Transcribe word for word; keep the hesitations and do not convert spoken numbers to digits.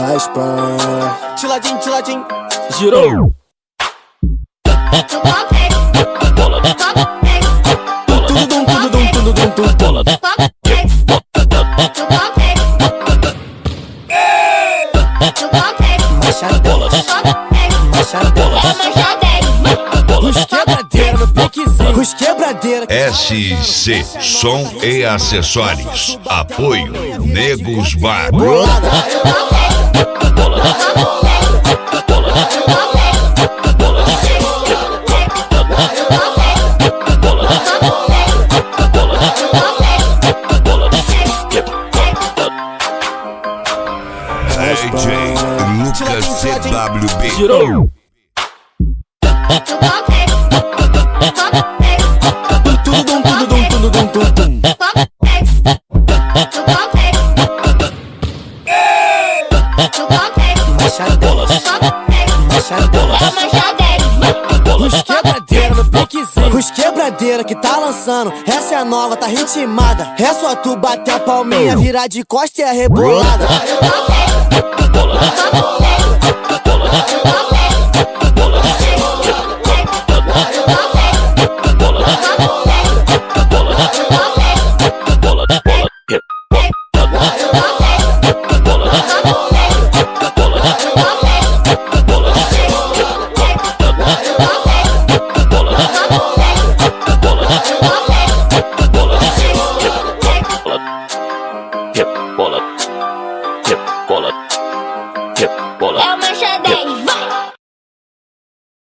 Raspa. Tiladinho, tiladinho. Girou. Tudo dum, tudo dum, tudo dum, tudo dum. Machadela. Machadela. Os quebradeira no piquezinho. Os quebradeira. S C Som e Acessórios. Apoio Negos Bar. D J Lucas C W B. Girou. Tudo dum, tudo dum, tudo dum, tudo dum. Machadela. Machadela. Os quebradeira no piquezinho. Os quebradeira que tá lançando. Essa é a nova, tá ritmada. É só tu bater a palminha, virar de costa e é rebolada.